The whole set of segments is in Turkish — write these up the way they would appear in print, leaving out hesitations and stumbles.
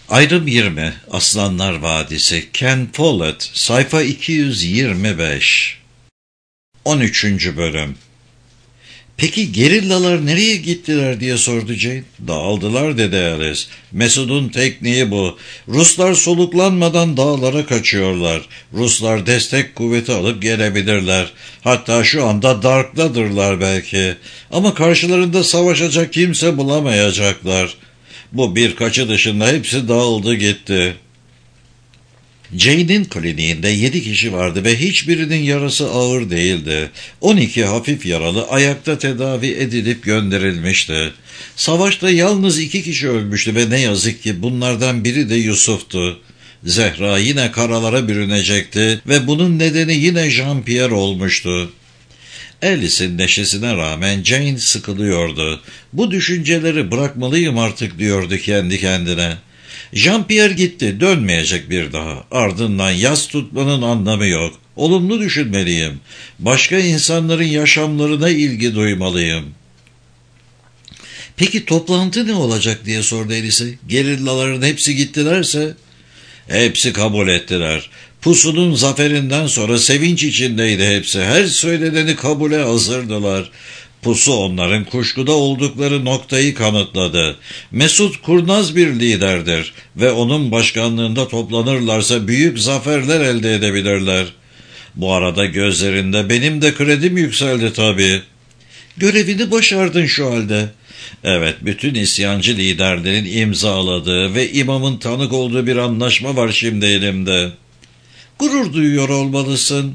Ayrım 20, Aslanlar Vadisi, Ken Follett, sayfa 225. 13. bölüm. "Peki gerillalar nereye gittiler?" diye sordu Jane. "Dağıldılar," dedi Alice. "Mesud'un tekniği bu. Ruslar soluklanmadan dağlara kaçıyorlar. Ruslar destek kuvveti alıp gelebilirler. Hatta şu anda Dark'tadırlar belki. Ama karşılarında savaşacak kimse bulamayacaklar. Bu birkaçı dışında hepsi dağıldı gitti." Jane'in kliniğinde 7 kişi vardı ve hiçbirinin yarası ağır değildi. 12 hafif yaralı ayakta tedavi edilip gönderilmişti. Savaşta yalnız 2 kişi ölmüştü ve ne yazık ki bunlardan biri de Yusuf'tu. Zehra yine karalara bürünecekti ve bunun nedeni yine Jean-Pierre olmuştu. Alice'in neşesine rağmen Jane sıkılıyordu. "Bu düşünceleri bırakmalıyım artık," diyordu kendi kendine. Jean-Pierre gitti, dönmeyecek bir daha. Ardından yas tutmanın anlamı yok. Olumlu düşünmeliyim. Başka insanların yaşamlarına ilgi duymalıyım. "Peki toplantı ne olacak?" diye sordu Alice. "Gerillaların hepsi gittilerse?" "Hepsi kabul ettiler. Pusu'nun zaferinden sonra sevinç içindeydi hepsi. Her söyleneni kabule hazırdılar. Pusu onların kuşkuda oldukları noktayı kanıtladı. Mesud kurnaz bir liderdir ve onun başkanlığında toplanırlarsa büyük zaferler elde edebilirler. Bu arada gözlerinde benim de kredim yükseldi tabii." "Görevini başardın şu halde." "Evet, bütün isyancı liderlerin imzaladığı ve imamın tanık olduğu bir anlaşma var şimdi elimde." "Gurur duyuyor olmalısın."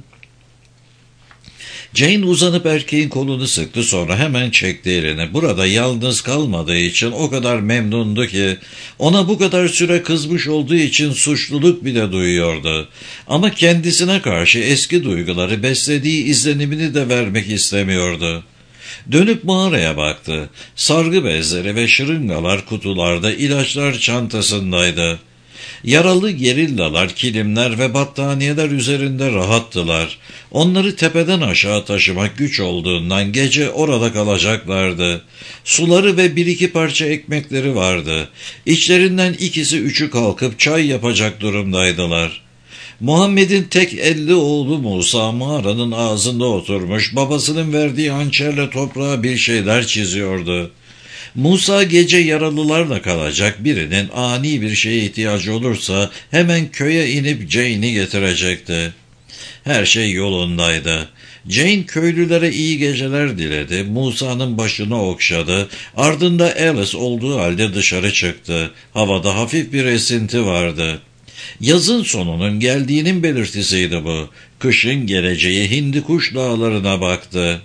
Jane uzanıp erkeğin kolunu sıktı, sonra hemen çekti elini. Burada yalnız kalmadığı için o kadar memnundu ki ona bu kadar süre kızmış olduğu için suçluluk bile duyuyordu. Ama kendisine karşı eski duyguları beslediği izlenimini de vermek istemiyordu. Dönüp mağaraya baktı. Sargı bezleri ve şırıngalar kutularda, ilaçlar çantasındaydı. Yaralı gerillalar, kilimler ve battaniyeler üzerinde rahattılar. Onları tepeden aşağı taşımak güç olduğundan gece orada kalacaklardı. Suları ve 1-2 parça ekmekleri vardı. İçlerinden 2'si 3'ü kalkıp çay yapacak durumdaydılar. Muhammed'in tek 50 oğlu Musa mağaranın ağzında oturmuş, babasının verdiği hançerle toprağa bir şeyler çiziyordu. Musa gece yaralılarla kalacak, birinin ani bir şeye ihtiyacı olursa hemen köye inip Jane'i getirecekti. Her şey yolundaydı. Jane köylülere iyi geceler diledi, Musa'nın başını okşadı, ardında Alice olduğu halde dışarı çıktı. Havada hafif bir esinti vardı. Yazın sonunun geldiğinin belirtisiydi bu. Kışın geleceği Hindikuş dağlarına baktı.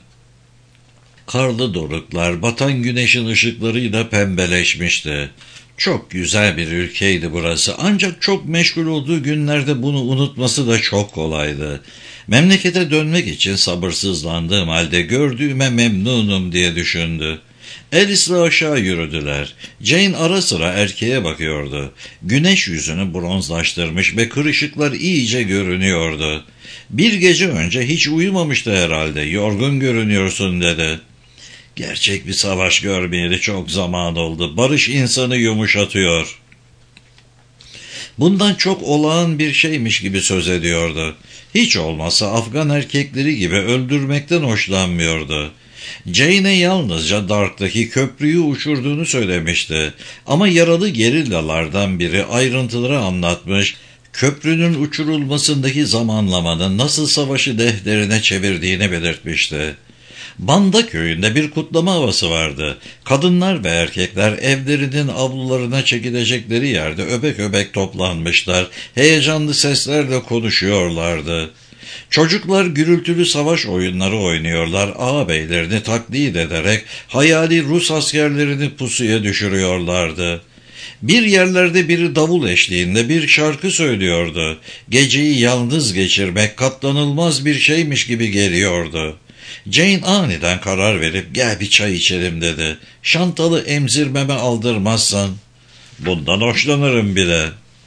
Karlı doruklar batan güneşin ışıklarıyla pembeleşmişti. Çok güzel bir ülkeydi burası, ancak çok meşgul olduğu günlerde bunu unutması da çok kolaydı. Memlekete dönmek için sabırsızlandığım halde gördüğüme memnunum diye düşündü. Alice'la aşağı yürüdüler. Jane ara sıra erkeğe bakıyordu. Güneş yüzünü bronzlaştırmış ve kırışıklar iyice görünüyordu. "Bir gece önce hiç uyumamıştı herhalde, yorgun görünüyorsun," dedi. "Gerçek bir savaş görmeyeli çok zaman oldu. Barış insanı yumuşatıyor." Bundan çok olağan bir şeymiş gibi söz ediyordu. Hiç olmazsa Afgan erkekleri gibi öldürmekten hoşlanmıyordu. Jane'e yalnızca Dark'taki köprüyü uçurduğunu söylemişti. Ama yaralı gerillalardan biri ayrıntıları anlatmış, köprünün uçurulmasındaki zamanlamanın nasıl savaşı defterine çevirdiğini belirtmişti. Banda köyünde bir kutlama havası vardı. Kadınlar ve erkekler evlerinin avlularına çekilecekleri yerde öbek öbek toplanmışlar. Heyecanlı seslerle konuşuyorlardı. Çocuklar gürültülü savaş oyunları oynuyorlar. Ağabeylerini taklit ederek hayali Rus askerlerini pusuya düşürüyorlardı. Bir yerlerde biri davul eşliğinde bir şarkı söylüyordu. Geceyi yalnız geçirmek katlanılmaz bir şeymiş gibi geliyordu. Jane aniden karar verip "Gel bir çay içelim," dedi. "Şantalı emzirmeme aldırmazsan." "Bundan hoşlanırım bile."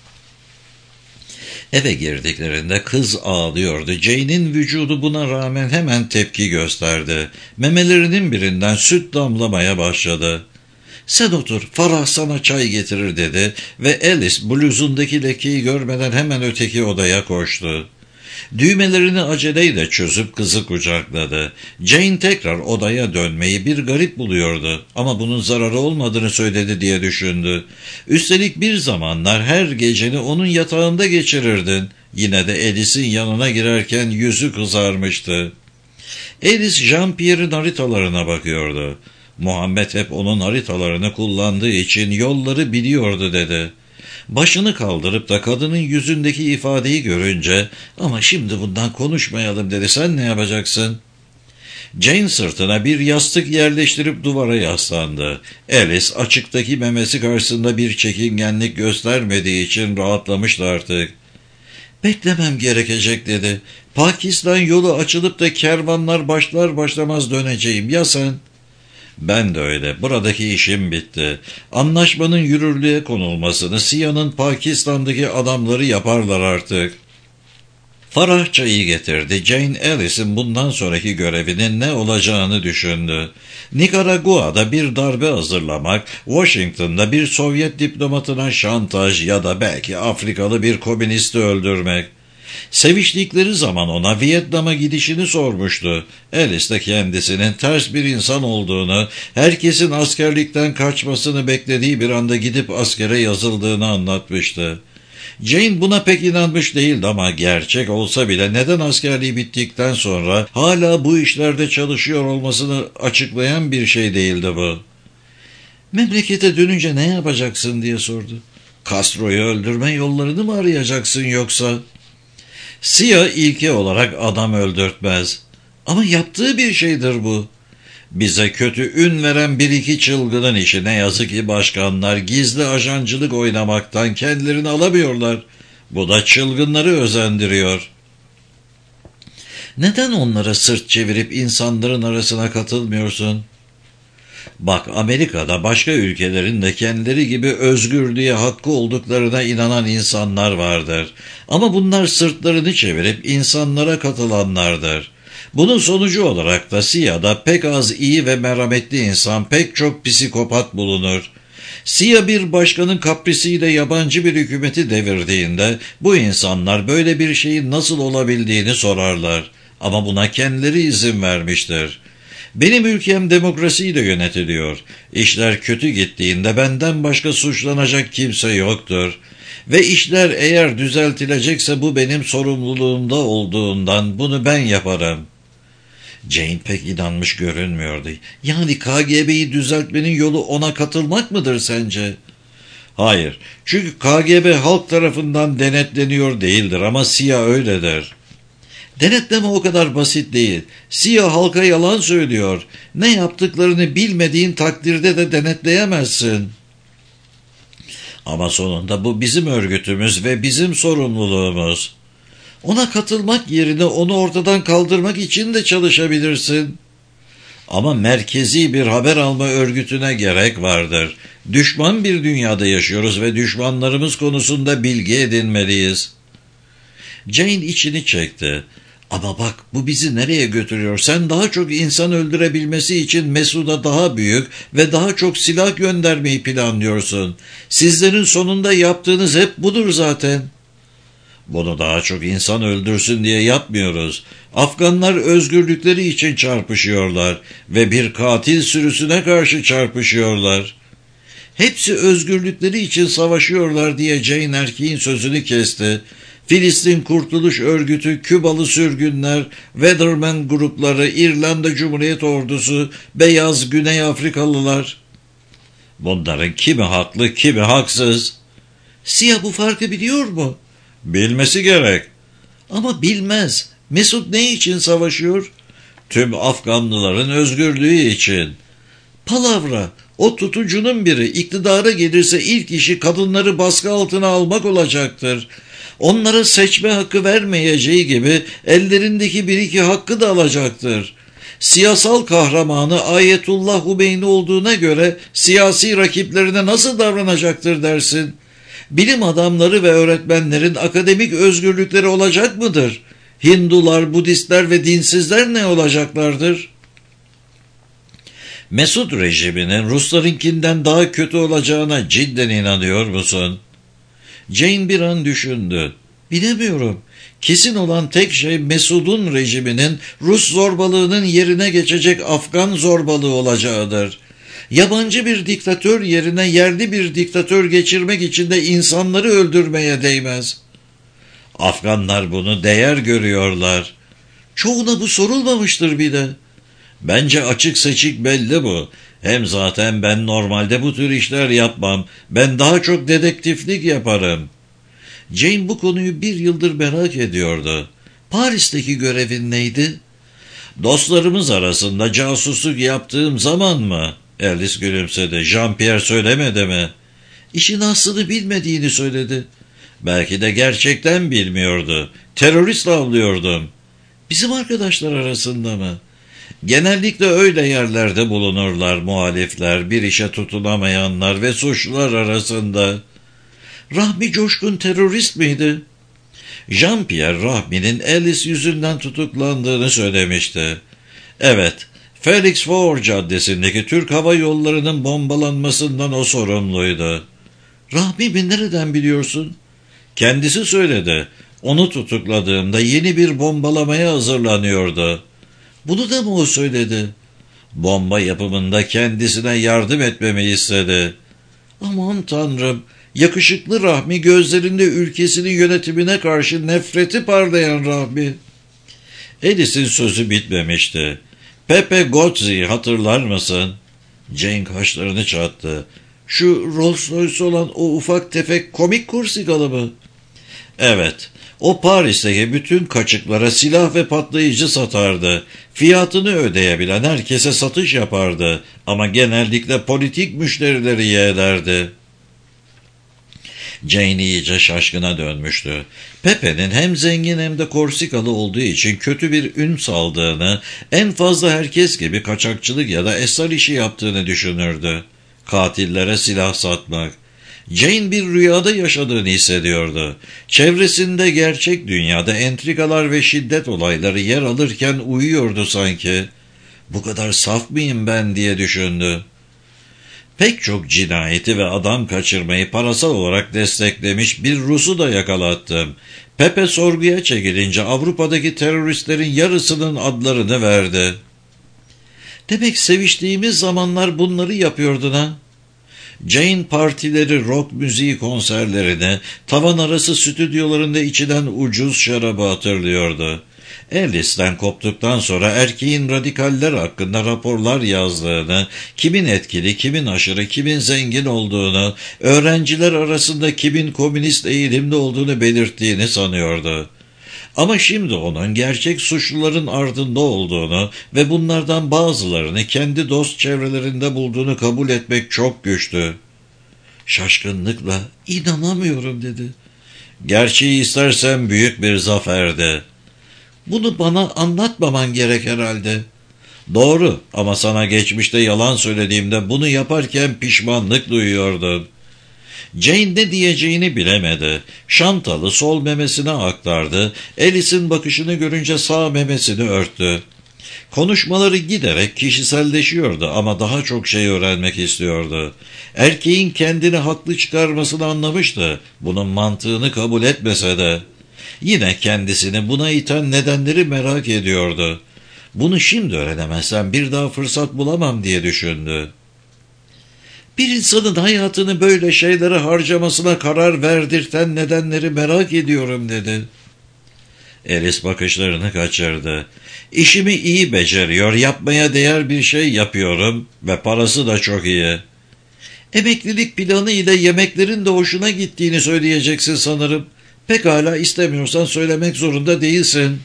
Eve girdiklerinde kız ağlıyordu. Jane'in vücudu buna rağmen hemen tepki gösterdi. Memelerinin birinden süt damlamaya başladı. Sen otur, Farah sana çay getirir dedi ve Alice bluzundaki lekeyi görmeden hemen öteki odaya koştu. Düğmelerini aceleyle çözüp kızı kucakladı. Jane tekrar odaya dönmeyi bir garip buluyordu ama bunun zararı olmadığını söyledi diye düşündü. Üstelik bir zamanlar her geceni onun yatağında geçirirdin. Yine de Alice'in yanına girerken yüzü kızarmıştı. Alice Jean-Pierre'in haritalarına bakıyordu. Muhammed hep onun haritalarını kullandığı için yolları biliyordu dedi. Başını kaldırıp da kadının yüzündeki ifadeyi görünce "Ama şimdi bundan konuşmayalım" dedi. "Sen ne yapacaksın?" Jane sırtına bir yastık yerleştirip duvara yaslandı. Alice açıktaki memesi karşısında bir çekingenlik göstermediği için rahatlamıştı artık. "Beklemem gerekecek" dedi. "Pakistan yolu açılıp da kervanlar başlar başlamaz döneceğim. Ya sen?" "Ben de öyle. Buradaki işim bitti. Anlaşmanın yürürlüğe konulmasını Sia'nın Pakistan'daki adamları yaparlar artık." Farah çayı getirdi. Jane Alice'in bundan sonraki görevinin ne olacağını düşündü. Nikaragua'da bir darbe hazırlamak, Washington'da bir Sovyet diplomatına şantaj ya da belki Afrikalı bir komünisti öldürmek. Seviştikleri zaman ona Vietnam'a gidişini sormuştu. Alice de kendisinin ters bir insan olduğunu, herkesin askerlikten kaçmasını beklediği bir anda gidip askere yazıldığını anlatmıştı. Jane buna pek inanmış değildi ama gerçek olsa bile neden askerliği bittikten sonra hala bu işlerde çalışıyor olmasını açıklayan bir şey değildi bu. "Memlekete dönünce ne yapacaksın?" diye sordu. "Castro'yu öldürme yollarını mı arayacaksın yoksa?" Sia ilke olarak adam öldürtmez. Ama yaptığı bir şeydir bu. Bize kötü ün veren bir iki çılgının işi. Ne yazık ki başkanlar gizli ajancılık oynamaktan kendilerini alamıyorlar. Bu da çılgınları özendiriyor. Neden onlara sırt çevirip insanların arasına katılmıyorsun? Bak, Amerika'da başka ülkelerin de kendileri gibi özgürlüğe hakkı olduklarına inanan insanlar vardır. Ama bunlar sırtlarını çevirip insanlara katılanlardır. Bunun sonucu olarak da Sia'da pek az iyi ve merhametli insan, pek çok psikopat bulunur. Sia bir başkanın kaprisiyle yabancı bir hükümeti devirdiğinde bu insanlar böyle bir şeyin nasıl olabildiğini sorarlar. Ama buna kendileri izin vermiştir. Benim ülkem demokrasiyle yönetiliyor. İşler kötü gittiğinde benden başka suçlanacak kimse yoktur. Ve işler eğer düzeltilecekse bu benim sorumluluğumda olduğundan bunu ben yaparım. Jane pek inanmış görünmüyordu. Yani KGB'yi düzeltmenin yolu ona katılmak mıdır sence? Hayır, çünkü KGB halk tarafından denetleniyor değildir ama Sia öyledir. Denetleme o kadar basit değil. Sia halka yalan söylüyor. Ne yaptıklarını bilmediğin takdirde de denetleyemezsin. Ama sonunda bu bizim örgütümüz ve bizim sorumluluğumuz. Ona katılmak yerine onu ortadan kaldırmak için de çalışabilirsin. Ama merkezi bir haber alma örgütüne gerek vardır. Düşman bir dünyada yaşıyoruz ve düşmanlarımız konusunda bilgi edinmeliyiz. Jane içini çekti. Ama bak, bu bizi nereye götürüyor? Sen daha çok insan öldürebilmesi için Mesud'a daha büyük ve daha çok silah göndermeyi planlıyorsun. Sizlerin sonunda yaptığınız hep budur zaten. Bunu daha çok insan öldürsün diye yapmıyoruz. Afganlar özgürlükleri için çarpışıyorlar ve bir katil sürüsüne karşı çarpışıyorlar. Hepsi özgürlükleri için savaşıyorlar diye Jane erkeğin sözünü kesti. Filistin Kurtuluş Örgütü, Kübalı sürgünler, Weatherman grupları, İrlanda Cumhuriyet Ordusu, beyaz Güney Afrikalılar. Bunların kimi haklı, kimi haksız. Sia bu farkı biliyor mu? Bilmesi gerek. Ama bilmez. Mesut ne için savaşıyor? Tüm Afganlıların özgürlüğü için. Palavra. O tutucunun biri iktidara gelirse ilk işi kadınları baskı altına almak olacaktır. Onlara seçme hakkı vermeyeceği gibi ellerindeki bir iki hakkı da alacaktır. Siyasal kahramanı Ayetullah Hümeyni olduğuna göre siyasi rakiplerine nasıl davranacaktır dersin? Bilim adamları ve öğretmenlerin akademik özgürlükleri olacak mıdır? Hindular, Budistler ve dinsizler ne olacaklardır? Mesud rejiminin Ruslarınkinden daha kötü olacağına cidden inanıyor musun? Jane bir an düşündü. Bilemiyorum. Kesin olan tek şey Mesud'un rejiminin Rus zorbalığının yerine geçecek Afgan zorbalığı olacağıdır. Yabancı bir diktatör yerine yerli bir diktatör geçirmek için de insanları öldürmeye değmez. Afganlar bunu değer görüyorlar. Çoğuna bu sorulmamıştır bile. Bence açık seçik belli bu. Hem zaten ben normalde bu tür işler yapmam. Ben daha çok dedektiflik yaparım. Jane bu konuyu bir yıldır merak ediyordu. Paris'teki görevin neydi? Dostlarımız arasında casusluk yaptığım zaman mı? Alice gülümsedi. Jean-Pierre söylemedi mi? İşin aslını bilmediğini söyledi. Belki de gerçekten bilmiyordu. Terörist avlıyordum. Bizim arkadaşlar arasında mı? Genellikle öyle yerlerde bulunurlar muhalifler, bir işe tutunamayanlar ve suçlular arasında. Rahmi Coşkun terörist miydi? Jean-Pierre Rahmi'nin Alice yüzünden tutuklandığını söylemişti. Evet, Felix Faure Caddesi'ndeki Türk Hava Yolları'nın bombalanmasından o sorumluydu. Rahmi'yi nereden biliyorsun? Kendisi söyledi. Onu tutukladığımda yeni bir bombalamaya hazırlanıyordu. Bunu da mı o söyledi? Bomba yapımında kendisine yardım etmemi istedi. Aman Tanrım, yakışıklı Rahmi, gözlerinde ülkesinin yönetimine karşı nefreti parlayan Rahmi. Alice'in sözü bitmemişti. Pepe Gozzi'yi hatırlar mısın? Jane kaşlarını çattı. Şu Rolls Royce olan o ufak tefek komik Korsikalı mı? Evet, o Paris'teki bütün kaçıklara silah ve patlayıcı satardı. Fiyatını ödeyebilen herkese satış yapardı ama genellikle politik müşterileri yeğlerdi. Jane iyice şaşkına dönmüştü. Pepe'nin hem zengin hem de Korsikalı olduğu için kötü bir ün saldığını, en fazla herkes gibi kaçakçılık ya da esrar işi yaptığını düşünürdü. Katillere silah satmak. Jane bir rüyada yaşadığını hissediyordu. Çevresinde gerçek dünyada entrikalar ve şiddet olayları yer alırken uyuyordu sanki. Bu kadar saf mıyım ben diye düşündü. Pek çok cinayeti ve adam kaçırmayı parasal olarak desteklemiş bir Rus'u da yakalattım. Pepe sorguya çekilince Avrupa'daki teröristlerin yarısının adlarını verdi. Demek seviştiğimiz zamanlar bunları yapıyordun ha? Jane partileri, rock müziği konserlerini, tavan arası stüdyolarında içilen ucuz şarabı hatırlıyordu. Alice'den koptuktan sonra erkeğin radikaller hakkında raporlar yazdığını, kimin etkili, kimin aşırı, kimin zengin olduğunu, öğrenciler arasında kimin komünist eğilimde olduğunu belirttiğini sanıyordu. Ama şimdi onun gerçek suçluların ardında olduğunu ve bunlardan bazılarını kendi dost çevrelerinde bulduğunu kabul etmek çok güçtü. Şaşkınlıkla "İnanamıyorum" dedi. Gerçeği istersen büyük bir zaferdi. Bunu bana anlatmaman gerek herhalde. Doğru, ama sana geçmişte yalan söylediğimde bunu yaparken pişmanlık duyuyordun. Jane ne diyeceğini bilemedi. Şantalı sol memesine aktardı. Alice'in bakışını görünce sağ memesini örttü. Konuşmaları giderek kişiselleşiyordu ama daha çok şey öğrenmek istiyordu. Erkeğin kendini haklı çıkarmasını anlamıştı. Bunun mantığını kabul etmese de. Yine kendisini buna iten nedenleri merak ediyordu. Bunu şimdi öğrenemezsem bir daha fırsat bulamam diye düşündü. Bir insanın hayatını böyle şeylere harcamasına karar verdirten nedenleri merak ediyorum dedi. Alice bakışlarını kaçırdı. İşimi iyi beceriyor, yapmaya değer bir şey yapıyorum ve parası da çok iyi. Emeklilik planı ile yemeklerin de hoşuna gittiğini söyleyeceksin sanırım. Pekala, istemiyorsan söylemek zorunda değilsin.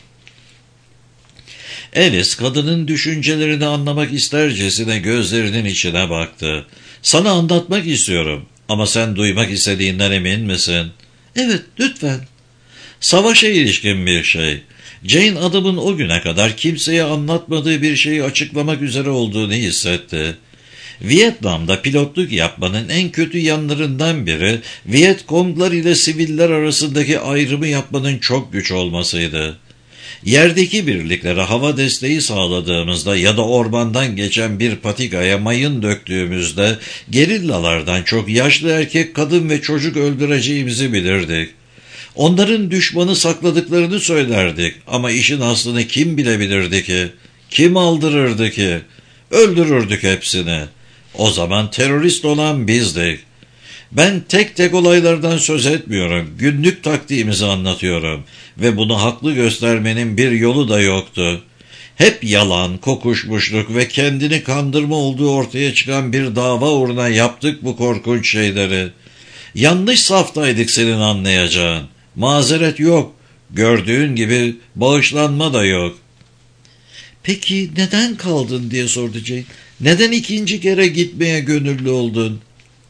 Alice kadının düşüncelerini anlamak istercesine gözlerinin içine baktı. Sana anlatmak istiyorum ama sen duymak istediğinden emin misin? Evet, lütfen. Savaşa ilişkin bir şey. Jane adamın o güne kadar kimseye anlatmadığı bir şeyi açıklamak üzere olduğunu hissetti. Vietnam'da pilotluk yapmanın en kötü yanlarından biri, Vietkonglar ile siviller arasındaki ayrımı yapmanın çok güç olmasıydı. Yerdeki birliklere hava desteği sağladığımızda ya da ormandan geçen bir patikaya mayın döktüğümüzde gerillalardan çok yaşlı erkek, kadın ve çocuk öldüreceğimizi bilirdik. Onların düşmanı sakladıklarını söylerdik ama işin aslını kim bilebilirdi ki? Kim aldırırdı ki? Öldürürdük hepsini. O zaman terörist olan bizdik. Ben tek tek olaylardan söz etmiyorum. Günlük taktiğimizi anlatıyorum. Ve bunu haklı göstermenin bir yolu da yoktu. Hep yalan, kokuşmuşluk ve kendini kandırma olduğu ortaya çıkan bir dava uğruna yaptık bu korkunç şeyleri. Yanlış saftaydık senin anlayacağın. Mazeret yok. Gördüğün gibi bağışlanma da yok. Peki neden kaldın diye sordu Jane. Neden ikinci kere gitmeye gönüllü oldun?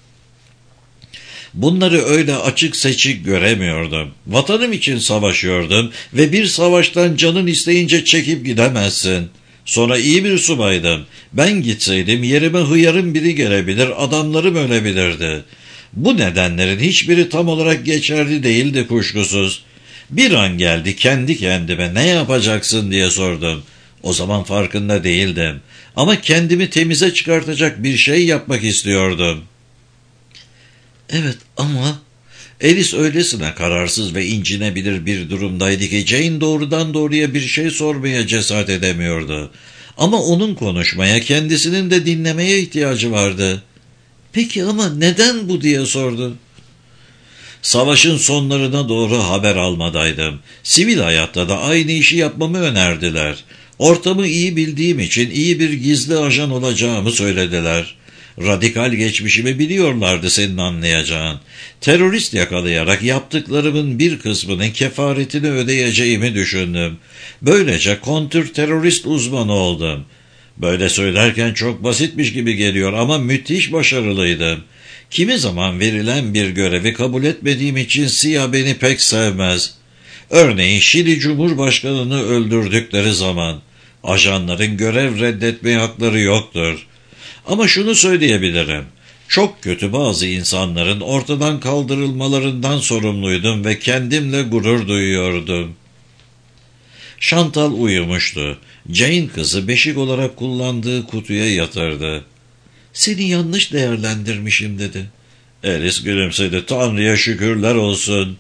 Bunları öyle açık seçik göremiyordum. Vatanım için savaşıyordum ve bir savaştan canın isteyince çekip gidemezsin. Sonra iyi bir subaydım. Ben gitseydim yerime hıyarın biri gelebilir, adamlarım ölebilirdi. Bu nedenlerin hiçbiri tam olarak geçerli değildi kuşkusuz. Bir an geldi kendi kendime ne yapacaksın diye sordum. O zaman farkında değildim. Ama kendimi temize çıkartacak bir şey yapmak istiyordum. Evet ama Alice öylesine kararsız ve incinebilir bir durumdaydı ki Jane doğrudan doğruya bir şey sormaya cesaret edemiyordu. Ama onun konuşmaya, kendisinin de dinlemeye ihtiyacı vardı. Peki ama neden bu diye sordu. Savaşın sonlarına doğru haber almadaydım. Sivil hayatta da aynı işi yapmamı önerdiler. Ortamı iyi bildiğim için iyi bir gizli ajan olacağımı söylediler. Radikal geçmişimi biliyorlardı senin anlayacağın. Terörist yakalayarak yaptıklarımın bir kısmının kefaretini ödeyeceğimi düşündüm. Böylece kontrterörist uzmanı oldum. Böyle söylerken çok basitmiş gibi geliyor ama müthiş başarılıydım. Kimi zaman verilen bir görevi kabul etmediğim için CIA beni pek sevmez. Örneğin Şili Cumhurbaşkanı'nı öldürdükleri zaman ajanların görev reddetmeye hakları yoktur. Ama şunu söyleyebilirim. Çok kötü bazı insanların ortadan kaldırılmalarından sorumluydum ve kendimle gurur duyuyordum. Chantal uyumuştu. Jane kızı beşik olarak kullandığı kutuya yatırdı. Seni yanlış değerlendirmişim dedi. Alice gülümsedi. Tanrı'ya şükürler olsun.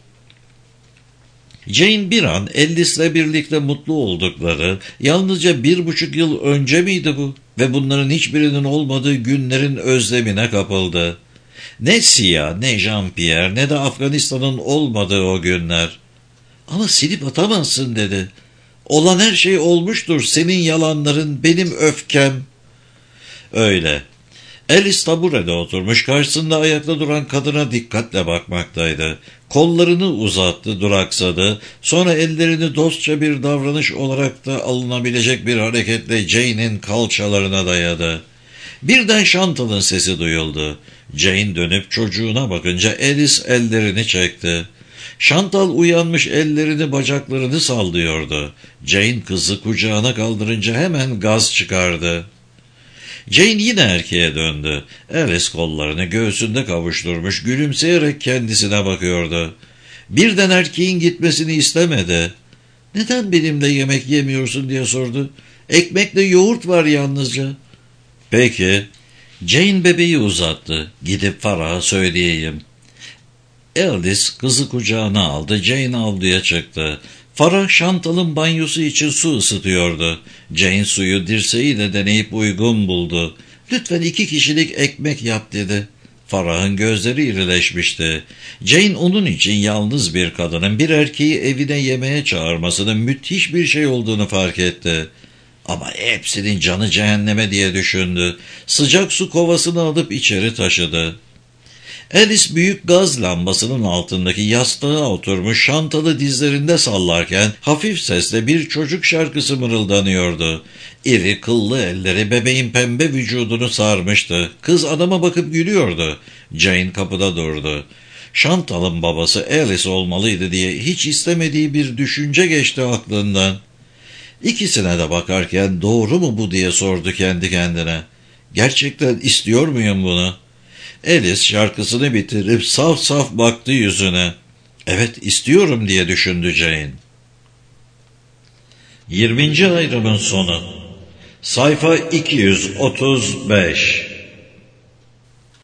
Jane bir an Alice'le birlikte mutlu oldukları, yalnızca 1,5 yıl önce miydi bu? Ve bunların hiçbirinin olmadığı günlerin özlemine kapıldı. Ne Sia, ne Jean-Pierre, ne de Afganistan'ın olmadığı o günler. Ama silip atamazsın dedi. Olan her şey olmuştur, senin yalanların, benim öfkem. Öyle. Alice taburede oturmuş, karşısında ayakta duran kadına dikkatle bakmaktaydı. Kollarını uzattı, duraksadı. Sonra ellerini dostça bir davranış olarak da alınabilecek bir hareketle Jane'in kalçalarına dayadı. Birden Chantal'ın sesi duyuldu. Jane dönüp çocuğuna bakınca Alice ellerini çekti. Chantal uyanmış, ellerini bacaklarını sallıyordu. Jane kızı kucağına kaldırınca hemen gaz çıkardı. Jane yine erkeğe döndü. Alice kollarını göğsünde kavuşturmuş, gülümseyerek kendisine bakıyordu. Birden erkeğin gitmesini istemedi. "Neden benimle yemek yemiyorsun?" diye sordu. "Ekmekle yoğurt var yalnızca." "Peki." Jane bebeği uzattı. "Gidip Farah'a söyleyeyim." Alice kızı kucağına aldı. Jane avluya çıktı. Farah Chantal'ın banyosu için su ısıtıyordu. Jane suyu dirseğiyle deneyip uygun buldu. "Lütfen 2 kişilik ekmek yap" dedi. Farah'ın gözleri irileşmişti. Jane onun için yalnız bir kadının bir erkeği evine yemeğe çağırmasının müthiş bir şey olduğunu fark etti. Ama hepsinin canı cehenneme diye düşündü. Sıcak su kovasını alıp içeri taşıdı. Alice büyük gaz lambasının altındaki yastığa oturmuş, Chantal'ı dizlerinde sallarken hafif sesle bir çocuk şarkısı mırıldanıyordu. İri kıllı elleri bebeğin pembe vücudunu sarmıştı. Kız adama bakıp gülüyordu. Jane kapıda durdu. Chantal'ın babası Alice olmalıydı diye hiç istemediği bir düşünce geçti aklından. İkisine de bakarken doğru mu bu diye sordu kendi kendine. Gerçekten istiyor muyum bunu? Alice şarkısını bitirip saf saf baktı yüzüne. Evet, istiyorum diye düşündü Jane. 20. ayrımın sonu. Sayfa 235.